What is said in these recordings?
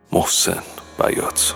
محسن بیات.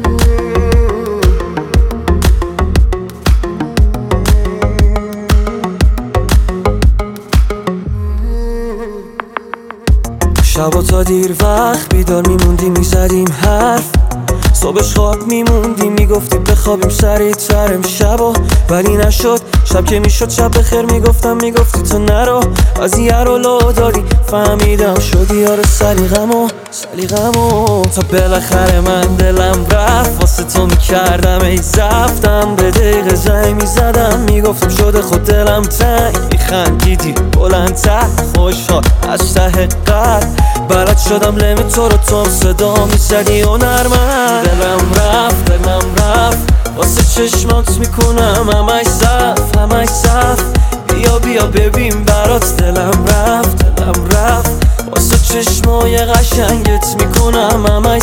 شبا تا دیر وقت بیدار میموندیم میزدیم حرف، صبحش خواب میموندیم میگفتیم بخوابیم سریع‌تر امشبا، ولی نشد. شب که میشد شب بخیر میگفتم میگفتی تو نرو، از یه رو لو داری فهمیدم شدی یار سلیقمو تا بالاخره من دلم رفت واسه تو میکردم ای زفتم به دقیقه زنگ میزدم میگفتم شده خود دلم تنگ، میخندیدی بلندتر خوشحال از ته قلب، بلد شدم لم تو رو تو هم صدا میزدی و نرمن. دلم رفت واسه چشمات میکنم همش صف بیا ببین برات دلم رفت واسه چشمای قشنگت میکنم همش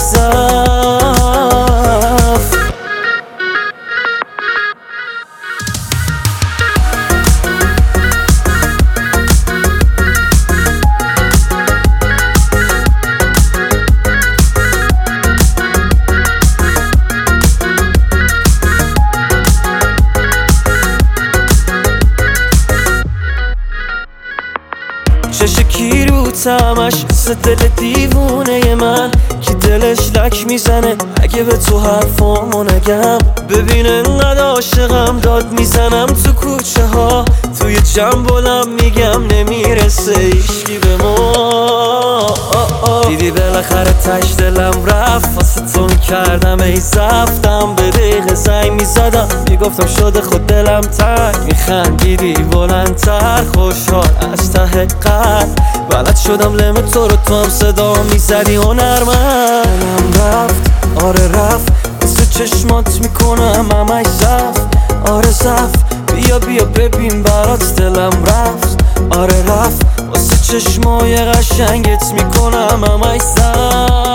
صف. چش کی رو تمش مثل دل دیوونه من، کی دلش لک میزنه اگه به تو حرفامو نگم، ببین انقدر عاشقم داد میزنم تو کوچه ها، توی جنبالم میگم نمیرسه ایشکی به ما. دیدی بالاخره تش دلم رفت واسه تو میکردم ای زفتم به دقیقه زنگ میزدم میگفتم شده خود دلم تنگ، میخندیدی بلندتر خوشحال از ته قلب، بلد شدم لم تو رو تو هم صدا میزدی هنرمند. دلم رفت آره رفت واسه چشمات میکنم همش صف آره صف بیا ببین برات دلم رفت آره رفت واسه چشمای قشنگت میکنم همش صف.